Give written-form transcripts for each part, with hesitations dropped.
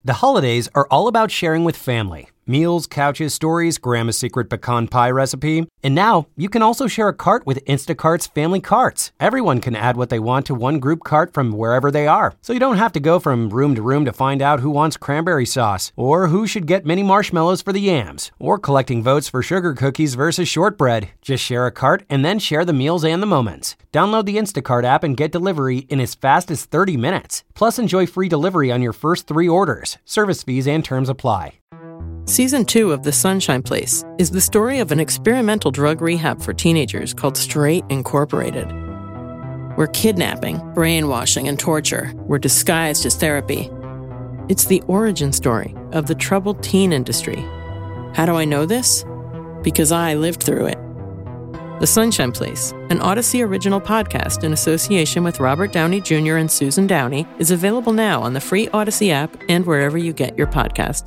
The holidays are all about sharing with family. Meals, couches, stories, Grandma's secret pecan pie recipe. And now, you can also share a cart with Instacart's Family Carts. Everyone can add what they want to one group cart from wherever they are. So you don't have to go from room to find out who wants cranberry sauce, or who should get mini marshmallows for the yams, or collecting votes for sugar cookies versus shortbread. Just share a cart and then share the meals and the moments. Download the Instacart app and get delivery in as fast as 30 minutes. Plus, enjoy free delivery on your first 3 orders. Service fees and terms apply. Season 2 of The Sunshine Place is the story of an experimental drug rehab for teenagers called Straight Incorporated, where kidnapping, brainwashing, and torture were disguised as therapy. It's the origin story of the troubled teen industry. How do I know this? Because I lived through it. The Sunshine Place, an Odyssey original podcast in association with Robert Downey Jr. and Susan Downey, is available now on the free Odyssey app and wherever you get your podcasts.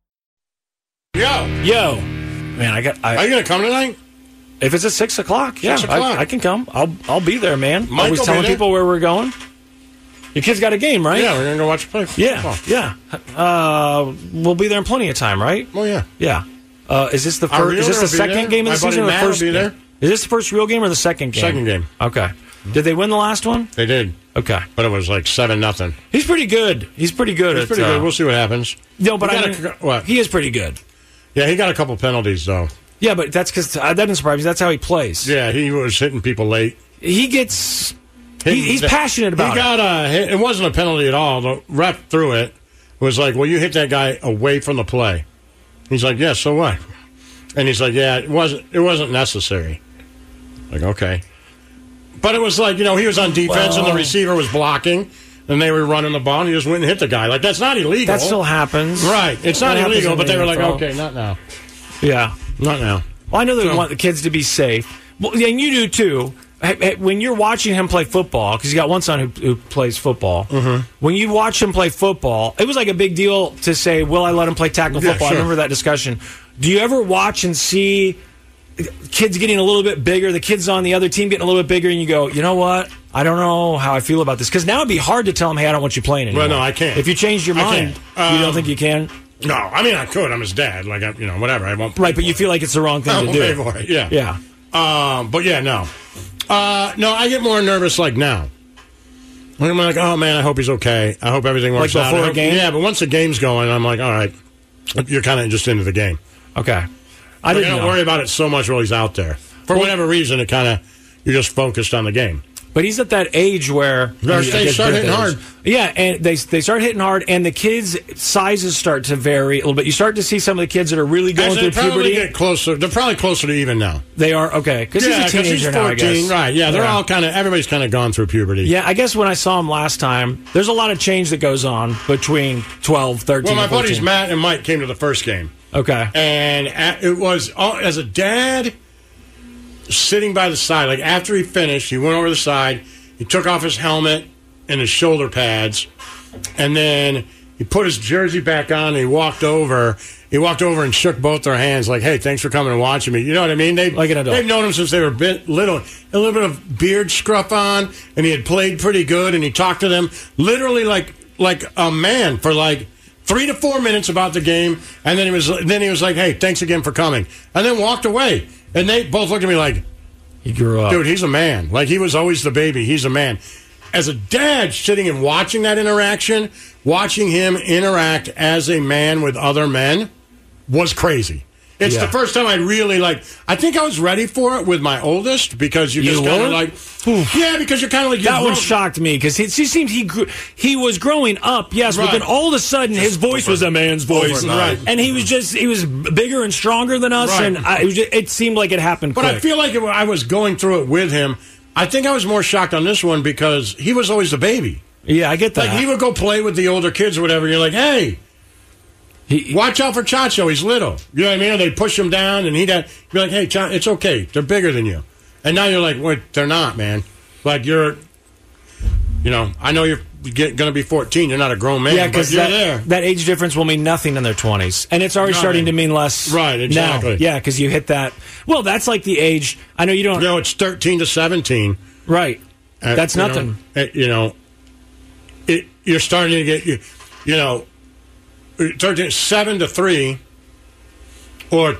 Yo, man, are you gonna come tonight? If it's at 6 o'clock, yeah, 6 o'clock. I can come. I'll be there, man. Mike Always will telling be there. people where we're going. Your kid's got a game, right? Yeah, we're gonna go watch play. Yeah, yeah. We'll be there in plenty of time, right? Oh yeah, yeah. Is this the first? Is this the second game of the season? Or the first? Will be there. Is this the first real game or the second game? Second game. Okay. Did they win the last one? They did. Okay, but it was like 7-0. He's pretty good. He's pretty good. He's pretty good. We'll see what happens. No, but what? He is pretty good. Yeah, he got a couple penalties though. Yeah, but that's because that doesn't surprise me. That's how he plays. Yeah, he was hitting people late. He gets. He's passionate about it. He got it wasn't a penalty at all. The ref threw it. It was like, well, you hit that guy away from the play. He's like, yeah, so what? And he's like, yeah, it wasn't necessary. Like, okay. But it was like, he was on defense and the receiver was blocking and they were running the ball and he just went and hit the guy. Like, that's not illegal. That still happens. Right. It's not illegal, but they were like, okay, not now. Yeah. Not now. Well, I know they want the kids to be safe. Well, and you do too. When you're watching him play football, because you got one son who plays football, when you watch him play football, it was like a big deal to say, will I let him play tackle football? Sure. I remember that discussion. Do you ever watch and see kids getting a little bit bigger, the kids on the other team getting a little bit bigger, and you go, you know what? I don't know how I feel about this. Because now it'd be hard to tell them, hey, I don't want you playing anymore. Well, no, I can't. If you changed your mind, you don't think you can? No, I mean, I could. I'm his dad. Like, whatever. I won't. Right, but you feel like it's the wrong thing to do. Pay for it. Yeah. Yeah. But yeah, no. No, I get more nervous like now. I'm like, oh man, I hope he's okay. I hope everything works out. Before a game? Yeah, but once the game's going, I'm like, all right, you're kind of just into the game. Okay. I don't worry about it so much while he's out there. For whatever reason, you're just focused on the game. But he's at that age where they start hitting hard. Yeah, and they start hitting hard, and the kids' sizes start to vary a little bit. You start to see some of the kids that are really going through puberty. Get closer. They're probably closer to even now. They are, okay. Because he's a teenager now, I guess. Right, yeah. They're all everybody's kind of gone through puberty. Yeah, I guess when I saw him last time, there's a lot of change that goes on between 12, 13, Well, my and 14. buddies Matt and Mike came to the first game. Okay. And it was, as a dad, sitting by the side, like after he finished, he went over the side, he took off his helmet and his shoulder pads, and then he put his jersey back on and he walked over and shook both their hands like, hey, thanks for coming and watching me. You know what I mean? Like an adult. They've known him since they were little. A little bit of beard scruff on, and he had played pretty good, and he talked to them literally like a man for like 3 to 4 minutes about the game, and then he was like, hey, thanks again for coming, and then walked away. And they both looked at me like, he grew up. Dude, he's a man. Like, he was always the baby. He's a man. As a dad, sitting and watching that interaction, watching him interact as a man with other men was crazy. It's the first time I really, I think I was ready for it with my oldest, because you just kind of because you're kind of like... That one shocked me, because he seemed he was growing up, yes, but then all of a sudden his voice was a man's voice. Right. And he was bigger and stronger than us, and it seemed like it happened quick. But I feel like I was going through it with him. I think I was more shocked on this one because he was always the baby. Yeah, I get that. Like, he would go play with the older kids or whatever, and you're like, hey... watch out for Chacho. He's little. You know what I mean? Or they'd push him down, and he'd be like, hey, Chacho, it's okay. They're bigger than you. And now you're like, wait, they're not, man. Like, I know you're going to be 14. You're not a grown man, but you're there. That age difference will mean nothing in their 20s. And it's already starting to mean less. Right, exactly. Now. Yeah, because you hit that. Well, that's like the age. I know you don't. It's 13 to 17. Right. That's nothing. You're starting to get, 7-3 or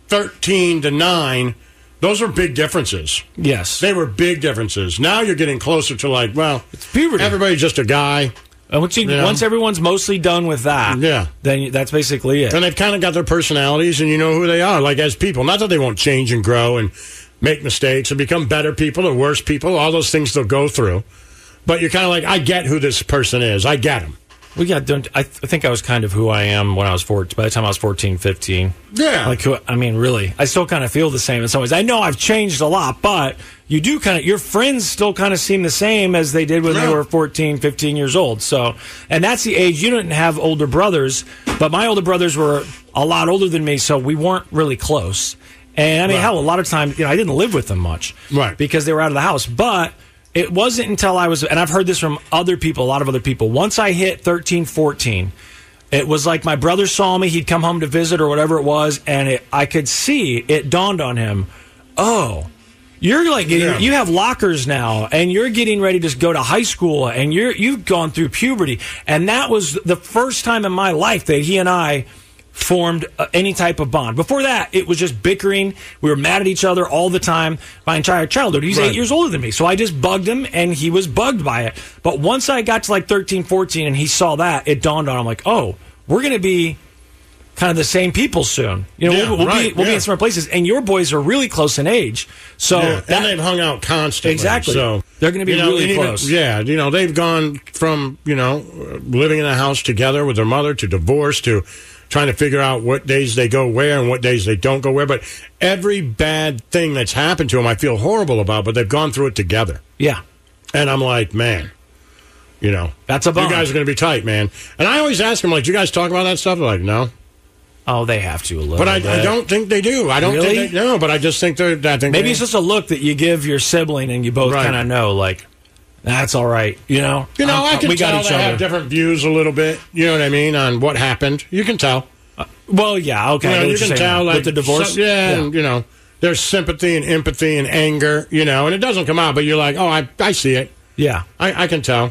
13-9, those are big differences. Yes. They were big differences. Now you're getting closer to like, well, it's puberty. Everybody's just a guy. And once everyone's mostly done with that, then that's basically it. And they've kind of got their personalities, and you know who they are, like as people. Not that they won't change and grow and make mistakes and become better people or worse people, all those things they'll go through. But you're kind of like, I get who this person is. I get him. Well, yeah, I think I was kind of who I am when I was 14. By the time I was 14, 15. Yeah. Really. I still kind of feel the same in some ways. I know I've changed a lot, but you do your friends still kind of seem the same as they did when they were 14, 15 years old. So, and that's the age. You didn't have older brothers, but my older brothers were a lot older than me, so we weren't really close. And, hell, a lot of times, I didn't live with them much. Right. Because they were out of the house. But it wasn't until I was, and I've heard this from other people, a lot of other people, once I hit 13, 14, it was like my brother saw me, he'd come home to visit or whatever it was, and I could see, it dawned on him, oh, you're like, you have lockers now, and you're getting ready to go to high school, and you've gone through puberty. And that was the first time in my life that he and I formed any type of bond. Before that, it was just bickering. We were mad at each other all the time my entire childhood. He's 8 years older than me, so I just bugged him, and he was bugged by it. But once I got to like 13, 14, and he saw that, it dawned on him like, oh, we're going to be kind of the same people soon. We'll be in similar places, and your boys are really close in age. So and they've hung out constantly. Exactly. So they're going to be really close. They've gone from, living in a house together with their mother to divorce to trying to figure out what days they go where and what days they don't go where. But every bad thing that's happened to them, I feel horrible about, but they've gone through it together. Yeah. And I'm like, man, that's a bummer. You guys are going to be tight, man. And I always ask them, like, do you guys talk about that stuff? They're like, no. Oh, they have to a little bit. But I don't think they do. I don't think they no, but I just think they're... Maybe it's just a look that you give your sibling and you both kind of know, like, that's all right, I can tell they have different views a little bit, you know what I mean, on what happened. You can tell. Well, yeah, okay. You can tell, like, with the divorce? And, there's sympathy and empathy and anger, and it doesn't come out, but you're like, oh, I see it. Yeah. I can tell,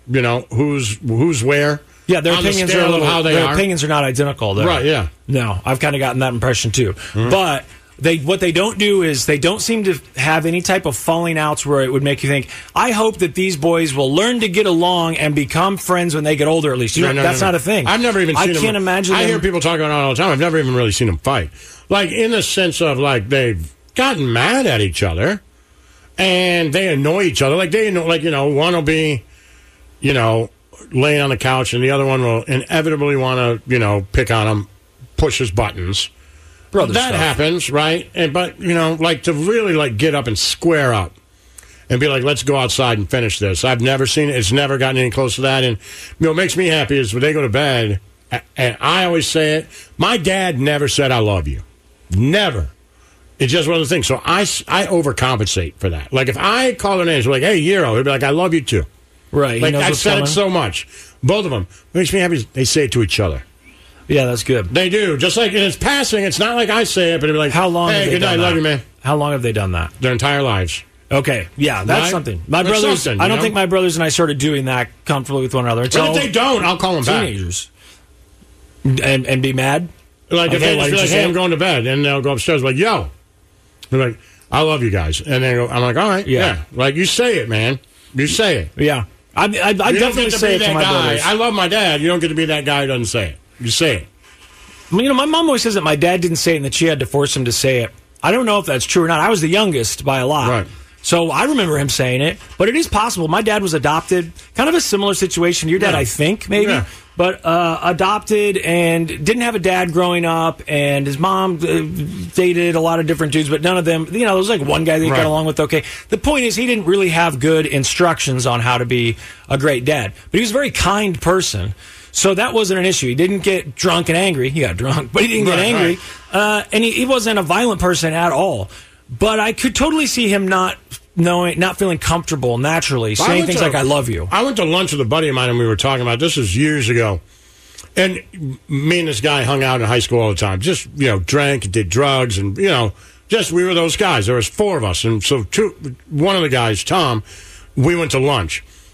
who's where. Yeah, their opinions are a little, how their opinions are not identical. Right, yeah. No, I've kind of gotten that impression, too. Mm-hmm. But... what they don't do is they don't seem to have any type of falling outs where it would make you think, I hope that these boys will learn to get along and become friends when they get older, at least. That's not a thing. I've never even seen them. I can't imagine I hear people talking about it all the time. I've never even really seen them fight. Like, in the sense of, like, they've gotten mad at each other and they annoy each other. Like, one will be, laying on the couch and the other one will inevitably want to, pick on him, push his buttons. That happens, right? But, to really, get up and square up and be like, let's go outside and finish this. I've never seen it. It's never gotten any close to that. And, what makes me happy is when they go to bed, and I always say it, my dad never said, I love you. Never. It's just one of the things. So I overcompensate for that. Like, if I call their names, like, hey, Euro, he'll be like, I love you too. Right. Like, I've said it so much. Both of them. What makes me happy is they say it to each other. Yeah, that's good. They do. Just like it's passing, it's not like I say it, but it'll be like, how long hey, good night, love you, man. How long have they done that? Their entire lives. Okay, yeah, that's something. My brothers, I don't think my brothers and I started doing that comfortably with one another. But if they don't, I'll call them teenagers. And be mad? Like, if they just be like, hey, I'm going to bed, and they'll go upstairs, like, yo. They're like, I love you guys. And then I'm like, all right, yeah. Like, you say it, man. You say it. Yeah. I definitely say it to my brothers. I love my dad. You don't get to be that guy who doesn't say it. You say it. My mom always says that my dad didn't say it and that she had to force him to say it. I don't know if that's true or not. I was the youngest by a lot. Right. So I remember him saying it, but it is possible. My dad was adopted, kind of a similar situation to your dad, I think, maybe. Yeah. But adopted and didn't have a dad growing up, and his mom dated a lot of different dudes, but none of them, there was like one guy that he got along with okay. The point is, he didn't really have good instructions on how to be a great dad, but he was a very kind person. So that wasn't an issue. He didn't get drunk and angry. He got drunk, but he didn't get angry. Right. And he wasn't a violent person at all. But I could totally see him not feeling comfortable naturally, saying things like, I love you. I went to lunch with a buddy of mine, and we were talking about, this was years ago. And me and this guy hung out in high school all the time. Just, drank, did drugs, and, just we were those guys. There was four of us. And so one of the guys, Tom, we went to lunch.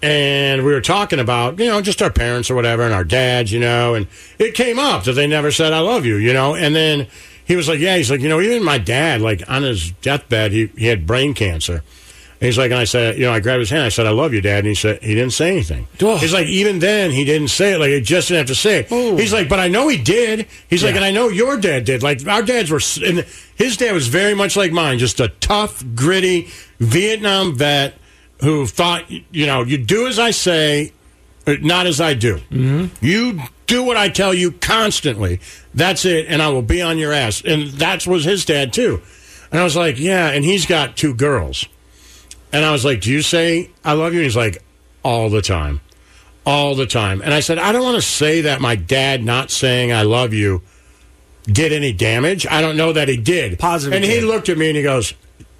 And we were talking about, just our parents or whatever and our dads, and it came up that they never said, I love you, And then he was like, yeah, he's like, even my dad, like on his deathbed, he had brain cancer. And he's like, and I said, I grabbed his hand. I said, I love you, Dad. And he didn't say anything. Oh. He's like, even then, he didn't say it. Like, he just didn't have to say it. Oh. He's like, but I know he did. He's like, and I know your dad did. Like, our dads were, and his dad was very much like mine, just a tough, gritty Vietnam vet who thought, you do as I say, not as I do. Mm-hmm. You do what I tell you constantly. That's it, and I will be on your ass. And that was his dad, too. And I was like, yeah, and he's got 2 girls. And I was like, do you say I love you? And he's like, all the time. All the time. And I said, I don't want to say that my dad not saying I love you did any damage. I don't know that he did. Positive. And he looked at me and he goes,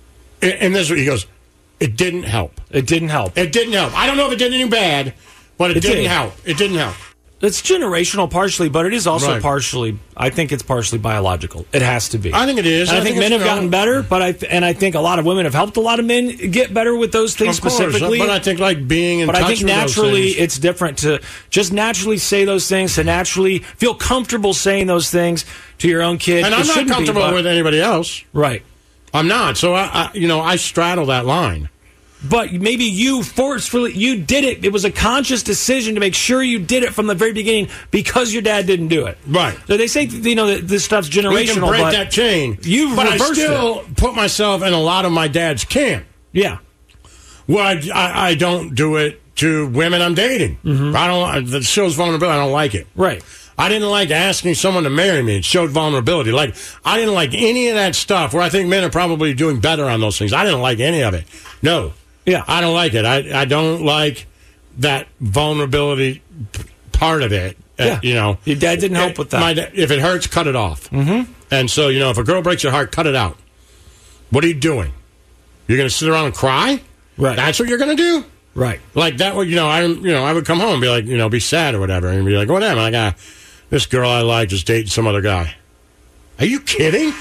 he goes, it didn't help. It didn't help. It didn't help. I don't know if it did any bad, but it didn't help. It didn't help. It's generational partially, but it is also partially, I think it's partially biological. It has to be. I think it is. And I think men have gotten better, but I think a lot of women have helped a lot of men get better with those things specifically. But I think like being in touch with those things. But I think naturally it's different to just naturally say those things, to naturally feel comfortable saying those things to your own kid. And I'm not comfortable with anybody else. Right. I'm not. So, I straddle that line. But maybe you did it. It was a conscious decision to make sure you did it from the very beginning because your dad didn't do it. Right. So they say, that this stuff's generational. We can break that chain. But I still put myself in a lot of my dad's camp. Yeah. Well, I don't do it to women I'm dating. Mm-hmm. That shows vulnerability. I don't like it. Right. I didn't like asking someone to marry me. It showed vulnerability. Like, I didn't like any of that stuff where I think men are probably doing better on those things. I didn't like any of it. No. Yeah. I don't like it. I don't like that vulnerability part of it. Yeah. Your dad didn't help with that. If it hurts, cut it off. Mm-hmm. And so, if a girl breaks your heart, cut it out. What are you doing? You're going to sit around and cry? Right. That's what you're going to do? Right. Like that would, I would come home and be like, be sad or whatever. And be like, whatever. I got this girl I like just dating some other guy. Are you kidding?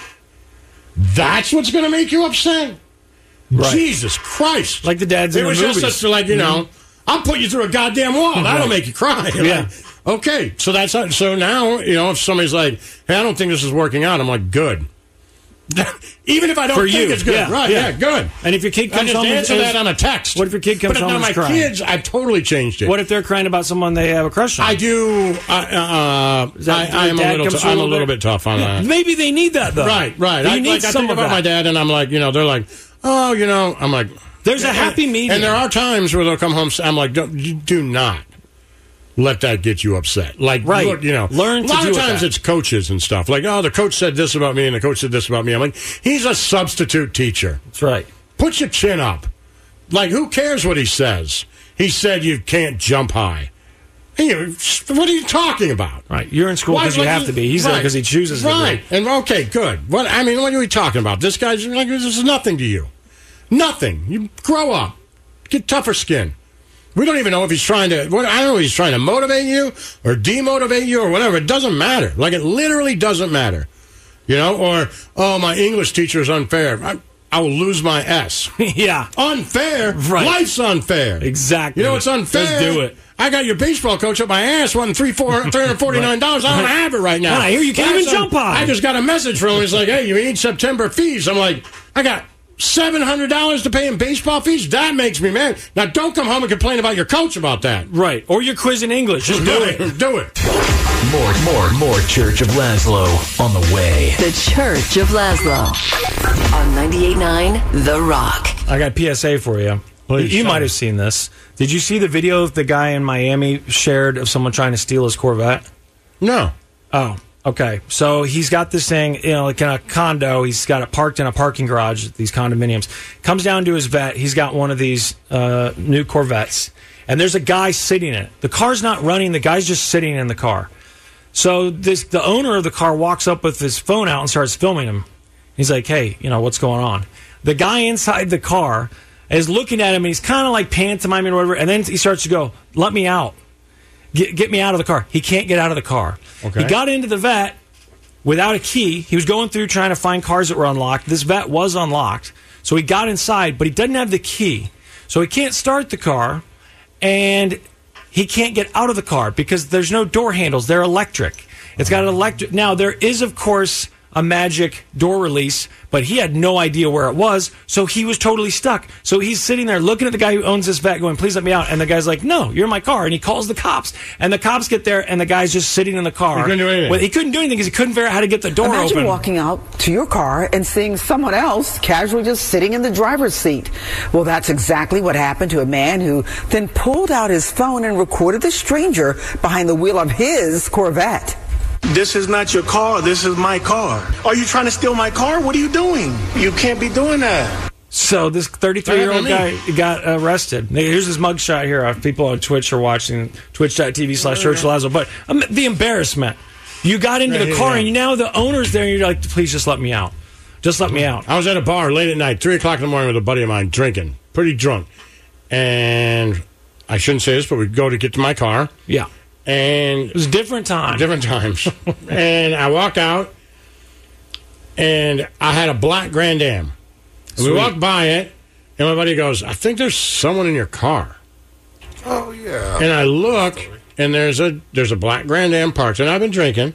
That's what's going to make you upset? Right. Jesus Christ. Like the dads in the movies. It was just like, I'll put you through a goddamn wall. Right. That'll make you cry. Yeah. Like, okay. So so now, if somebody's like, hey, I don't think this is working out, I'm like, good. Even if I don't think it's good. Yeah. Right, yeah, good. And if your kid comes home and answer that on a text. What if your kid comes home and is crying? My kids, I've totally changed it. What if they're crying about someone they have a crush on? I do. I'm a little bit tough on that. Maybe they need that, though. Right. You need some I think about my dad, and I'm like, they're like, oh, I'm like, there's a happy medium. And there are times where they'll come home. I'm like, do not let that get you upset. Like, right. Look, learn to do it. A lot of times it's coaches and stuff. Like, oh, the coach said this about me, and the coach said this about me. I'm like, he's a substitute teacher. That's right. Put your chin up. Like, who cares what he says? He said you can't jump high. What are you talking about? Right. You're in school because you have to be. He's there because he chooses to be. Right. And okay, good. What are we talking about? This guy's like, this is nothing to you. Nothing. You grow up. Get tougher skin. We don't even know if he's trying to, I don't know if he's trying to motivate you or demotivate you or whatever. It doesn't matter. Like, it literally doesn't matter. Or, oh, my English teacher is unfair. I will lose my S. Yeah. Unfair? Right. Life's unfair. Exactly. It's unfair. Let's do it. I got your baseball coach up my ass, wanting $349. I don't have it right now. I hear you can't even jump high. I just got a message from him. He's like, hey, you need September fees. I'm like, I got $700 to pay in baseball fees? That makes me mad. Now, don't come home and complain about your coach about that. Right. Or your quiz in English. Just do it. Do it. More Church of Laszlo on the way. The Church of Laszlo on 98.9 The Rock. I got PSA for you. You might have seen this. Did you see the video the guy in Miami shared of someone trying to steal his Corvette? No. Oh, okay. So he's got this thing, like in a condo. He's got it parked in a parking garage, these condominiums. Comes down to his vet. He's got one of these new Corvettes. And there's a guy sitting in it. The car's not running. The guy's just sitting in the car. So the owner of the car walks up with his phone out and starts filming him. He's like, hey, what's going on? The guy inside the car is looking at him, and he's kind of like pantomiming or whatever, and then he starts to go, let me out. Get me out of the car. He can't get out of the car. Okay. He got into the vet without a key. He was going through trying to find cars that were unlocked. This vet was unlocked. So he got inside, but he doesn't have the key. So he can't start the car. and he can't get out of the car because there's no door handles. They're electric. It's got an electric. Now, there is, of course, a magic door release, but he had no idea where it was, so he was totally stuck. So he's sitting there looking at the guy who owns this vet going, please let me out. And the guy's like, no, you're in my car. And he calls the cops. And the cops get there, and the guy's just sitting in the car. He couldn't do anything. Well, he couldn't do anything because he couldn't figure out how to get the door Imagine open. walking out to your car and seeing someone else casually just sitting in the driver's seat. Well, that's exactly what happened to a man who then pulled out his phone and recorded the stranger behind the wheel of his Corvette. This is not your car. This is my car. Are you trying to steal my car? What are you doing? You can't be doing that. So this 33-year-old guy got arrested. Here's his mugshot here. If people on Twitch are watching, twitch.tv/Church Lazo. But the embarrassment. You got into the car, and now the owner's there, and you're like, please just let me out. Just let me out. I was at a bar late at night, 3 o'clock in the morning with a buddy of mine, drinking, pretty drunk. And I shouldn't say this, but we go to get to my car. Yeah. And it was different times. Different times. And I walk out, and I had a black Grand Am. And we walked by it, and my buddy goes, I think there's someone in your car. Oh, yeah. And I look, and there's a black Grand Am parked, and I've been drinking.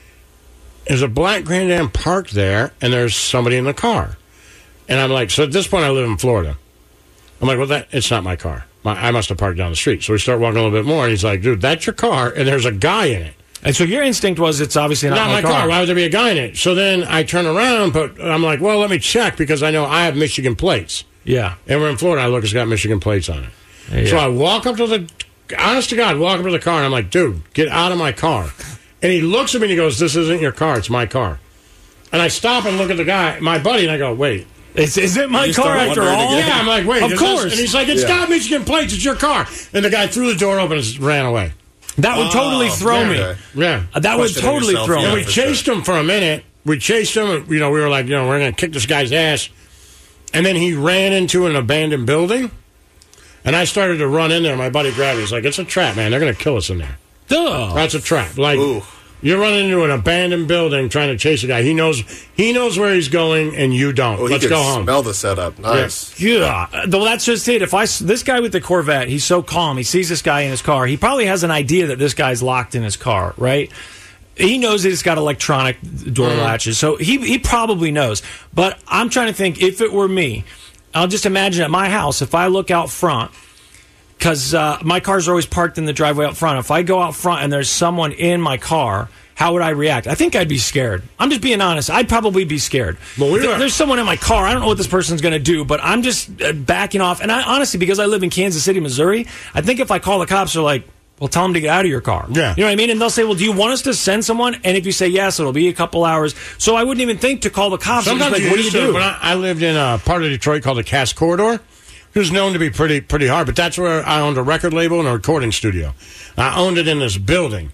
There's a black Grand Am parked there, and there's somebody in the car. And I'm like, so at this point I live in Florida. I'm like, well, it's not my car. I must have parked down the street. So we start walking a little bit more, and he's like, dude, that's your car, and there's a guy in it. And so your instinct was it's obviously not my car. Why would there be a guy in it? So then I turn around, but I'm like, well, let me check because I know I have Michigan plates. Yeah. And we're in Florida. I look, it's got Michigan plates on it. Yeah. So I walk up to honest to God, walk up to the car, and I'm like, dude, get out of my car. And he looks at me and he goes, this isn't your car, it's my car. And I stop and look at the guy, my buddy, and I go, wait. Is it my car after all? Yeah, I'm like, wait. Of course. And he's like, it's got Michigan plates, it's your car. And the guy threw the door open and ran away. That would totally throw me. Yeah. That would totally throw me. And we chased him for a minute. We chased him. We were like, we're going to kick this guy's ass. And then he ran into an abandoned building. And I started to run in there. My buddy grabbed me. He's like, it's a trap, man. They're going to kill us in there. Duh. That's a trap. Like, you're running into an abandoned building trying to chase a guy. He knows where he's going, and you don't. Let's go home. Smell the setup. Nice. Yeah. Well, that's just it. This guy with the Corvette, he's so calm. He sees this guy in his car. He probably has an idea that this guy's locked in his car, right? He knows that it's got electronic door latches, so he probably knows. But I'm trying to think, if it were me, I'll just imagine at my house, if I look out front, because my cars are always parked in the driveway out front. If I go out front and there's someone in my car, how would I react? I think I'd be scared. I'm just being honest. I'd probably be scared. Well, there's someone in my car. I don't know what this person's going to do, but I'm just backing off. And I honestly, because I live in Kansas City, Missouri, I think if I call the cops, they're like, well, tell them to get out of your car. Yeah. You know what I mean? And they'll say, well, do you want us to send someone? And if you say yes, it'll be a couple hours. So I wouldn't even think to call the cops. Sometimes like, what do you do? When I lived in a part of Detroit called the Cass Corridor, it was known to be pretty hard, but that's where I owned a record label and a recording studio. I owned it in this building,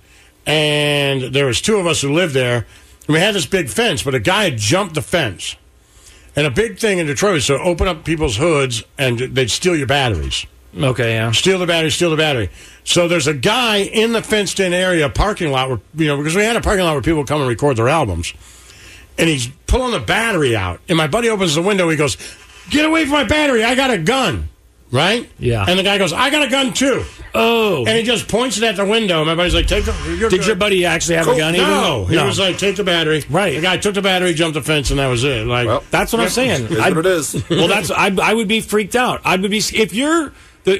and there was two of us who lived there, and we had this big fence, but a guy had jumped the fence. And a big thing in Detroit was to open up people's hoods, and they'd steal your batteries. Okay, yeah. Steal the battery. So there's a guy in the fenced-in area parking lot, where, because we had a parking lot where people come and record their albums, and he's pulling the battery out. And my buddy opens the window, he goes, get away from my battery, I got a gun. Right? Yeah. And the guy goes, I got a gun too. Oh. And he just points it at the window. My buddy's like, take the... Did your buddy actually have a gun? No. He was like, take the battery. Right. The guy took the battery, jumped the fence, and that was it. Like, well, that's what I'm saying. It is what it is. Well, I would be freaked out. I would be... If you're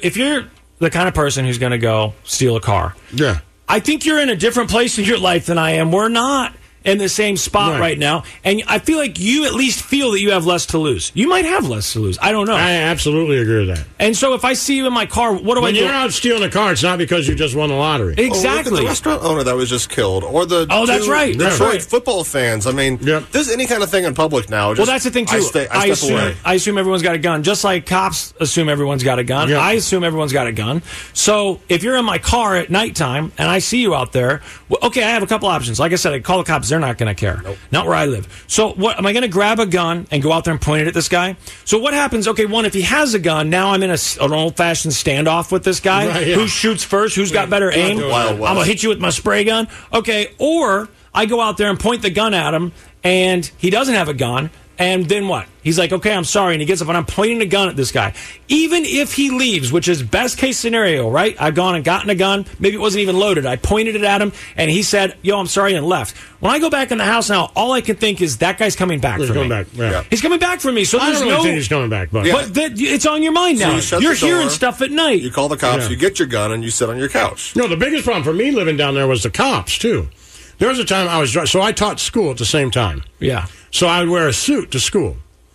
the kind of person who's going to go steal a car, yeah, I think you're in a different place in your life than I am. We're not in the same spot right now, and I feel like you at least feel that you have less to lose. You might have less to lose. I don't know. I absolutely agree with that. And so if I see you in my car, what do I do? When you're out stealing a car, it's not because you just won the lottery. Exactly. Look at the restaurant owner that was just killed, or the that's right. Detroit football fans. I mean, there's any kind of thing in public now. Well, that's the thing too. I step away. I assume everyone's got a gun, just like cops assume everyone's got a gun. I assume everyone's got a gun. So if you're in my car at nighttime and I see you out there, well, okay, I have a couple options. Like I said, I call the cops. They're not going to care. Nope. Not where I live. So what am I going to grab a gun and go out there and point it at this guy? So what happens? Okay, one, if he has a gun, now I'm in an old-fashioned standoff with this guy. Right, Who shoots first? Who's got better aim? I'm going to hit you with my spray gun. Okay, or I go out there and point the gun at him, and he doesn't have a gun, And then what? He's like, okay, I'm sorry. And he gets up and I'm pointing a gun at this guy. Even if he leaves, which is best case scenario, right? I've gone and gotten a gun. Maybe it wasn't even loaded. I pointed it at him and he said, yo, I'm sorry, and left. When I go back in the house now, all I can think is that guy's coming back for me. Back. Yeah. He's coming back for me. So I there's don't really think he's coming back, but it's on your mind now. So You're hearing stuff at night. You call the cops, you get your gun, and you sit on your couch. No, the biggest problem for me living down there was the cops, too. There was a time so I taught school at the same time. Yeah. So I would wear a suit to school.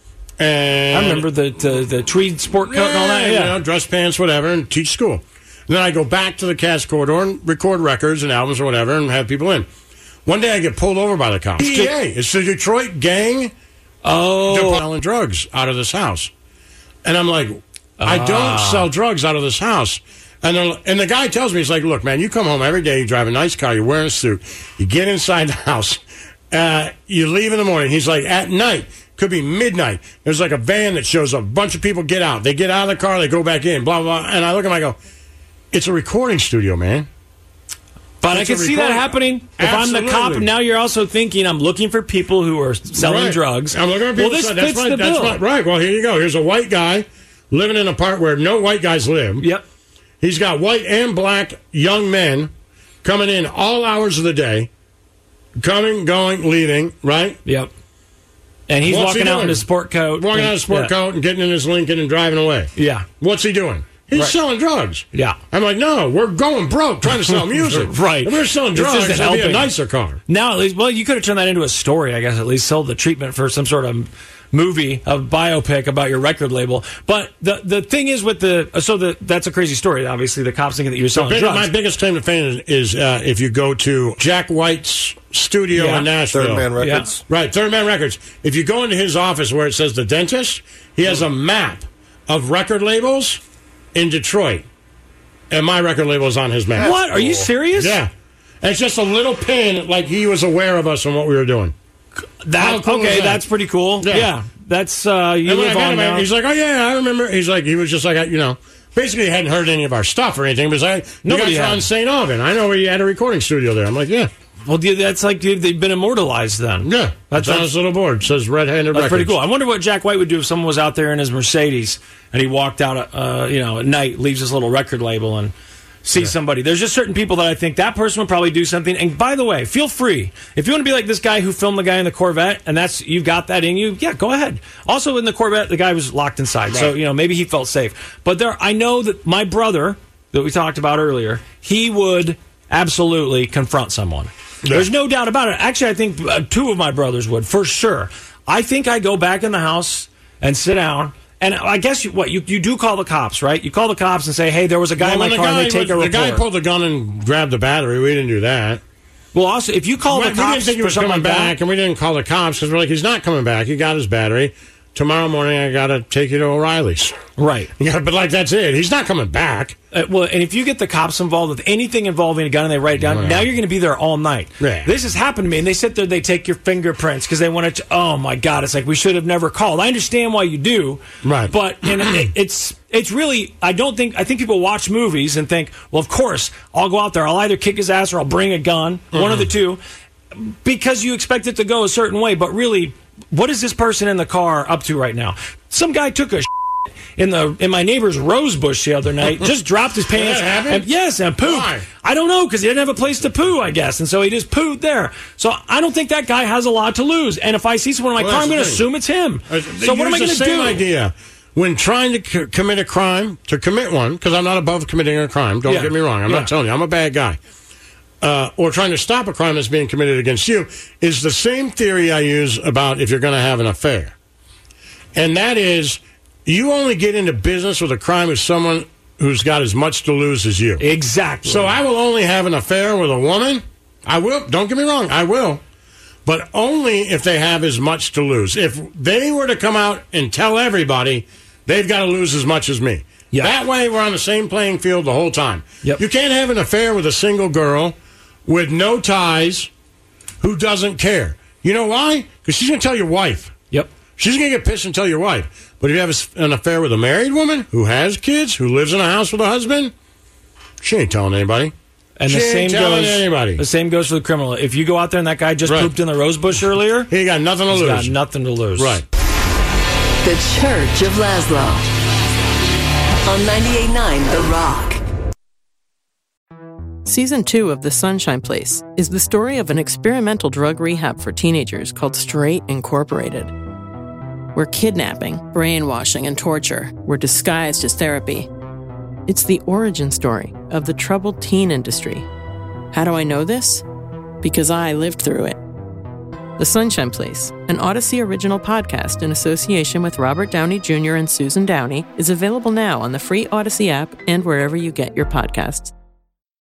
And I remember the tweed sport coat and all that. Yeah, you know, dress pants, whatever, and teach school. And then I go back to the cast corridor and record records and albums or whatever and have people in. One day I get pulled over by the cops. DEA. It's the Detroit gang. They're selling drugs out of this house. And I'm like, I don't sell drugs out of this house. And the guy tells me, he's like, look, man, you come home every day, you drive a nice car, you're wearing a suit, you get inside the house, you leave in the morning. He's like, at night, could be midnight, there's like a van that shows up, a bunch of people get out. They get out of the car, they go back in, blah, blah, blah. And I look at him, I go, it's a recording studio, man. But I can see that happening. If I'm the cop, now you're also thinking, I'm looking for people who are selling drugs. I'm looking for people. Well, this fits the bill. Right. Well, here you go. Here's a white guy living in a part where no white guys live. Yep. He's got white and black young men coming in all hours of the day, coming, going, leaving, right? Yep. And he's walking out in a sport coat. Walking out in a sport coat and getting in his Lincoln and driving away. Yeah. What's he doing? He's selling drugs. Yeah. I'm like, no, we're going broke trying to sell music. Right. If we're selling drugs, it'll be a nicer car. Now, at least, well, you could have turned that into a story, I guess, at least sold the treatment for some sort of movie, a biopic about your record label. But the thing is with that's a crazy story. Obviously, the cops thinking that you're selling drugs. My biggest claim to fame is if you go to Jack White's studio in Nashville. Third Man Records. Yeah. Right, Third Man Records. If you go into his office where it says The Dentist, he has a map of record labels in Detroit. And my record label is on his map. What? Are you serious? Yeah. And it's just a little pin, like he was aware of us and what we were doing. That's pretty cool. Yeah. That's, you live on now. He's like, oh, yeah, I remember. He was just like, you know, basically he hadn't heard any of our stuff or anything. But you guys are on St. Aubin. I know he had a recording studio there. I'm like, yeah. Well, that's like they've been immortalized then. Yeah. That's on his little board. It says Red-Handed Records. That's pretty cool. I wonder what Jack White would do if someone was out there in his Mercedes and he walked out, at night, leaves his little record label and sees somebody. There's just certain people that I think that person would probably do something. And by the way, feel free. If you want to be like this guy who filmed the guy in the Corvette and you've got that in you, yeah, go ahead. Also in the Corvette, the guy was locked inside. Right. So, maybe he felt safe. But I know that my brother that we talked about earlier, he would absolutely confront someone. Yeah. There's no doubt about it. Actually, I think two of my brothers would, for sure. I think I go back in the house and sit down. And I guess you do call the cops, right? You call the cops and say, hey, there was a guy in my car and they take a report. The guy pulled the gun and grabbed the battery. We didn't do that. Well, also, if you call the cops, we didn't think he was coming back, and we didn't call the cops because we're like, he's not coming back. He got his battery. Tomorrow morning, I got to take you to O'Reilly's. Right. Yeah, but that's it. He's not coming back. And if you get the cops involved with anything involving a gun and they write it down, now you're going to be there all night. Yeah. This has happened to me, and they sit there, they take your fingerprints because they want to. Oh my God! It's like we should have never called. I understand why you do, right? But it's really. I think people watch movies and think, well, of course, I'll go out there. I'll either kick his ass or I'll bring a gun. One of the two, because you expect it to go a certain way, but really. What is this person in the car up to right now? Some guy took a in my neighbor's rose bush the other night, just dropped his pants and pooped. Why? I don't know, because he didn't have a place to poo, I guess, and so he just pooed there. So I don't think that guy has a lot to lose. And if I see someone in my car, I'm going to assume it's him. So what am I going to do? Same idea. When trying to commit a crime, to commit one, because I'm not above committing a crime. Don't get me wrong. I'm not telling you. I'm a bad guy. Or trying to stop a crime that's being committed against you is the same theory I use about if you're going to have an affair. And that is, you only get into business with a crime with someone who's got as much to lose as you. Exactly. So I will only have an affair with a woman. I will. Don't get me wrong. I will. But only if they have as much to lose. If they were to come out and tell everybody, they've got to lose as much as me. Yep. That way we're on the same playing field the whole time. Yep. You can't have an affair with a single girl with no ties, who doesn't care. You know why? Because she's going to tell your wife. Yep. She's going to get pissed and tell your wife. But if you have an affair with a married woman who has kids, who lives in a house with a husband, she ain't telling anybody. And the same goes for the criminal. If you go out there and that guy just pooped in the rose bush earlier, he got nothing to lose. He's got nothing to lose. Right. The Church of Laszlo. On 98.9 The Rock. Season 2 of The Sunshine Place is the story of an experimental drug rehab for teenagers called Straight Incorporated, where kidnapping, brainwashing, and torture were disguised as therapy. It's the origin story of the troubled teen industry. How do I know this? Because I lived through it. The Sunshine Place, an Odyssey original podcast in association with Robert Downey Jr. and Susan Downey, is available now on the free Odyssey app and wherever you get your podcasts.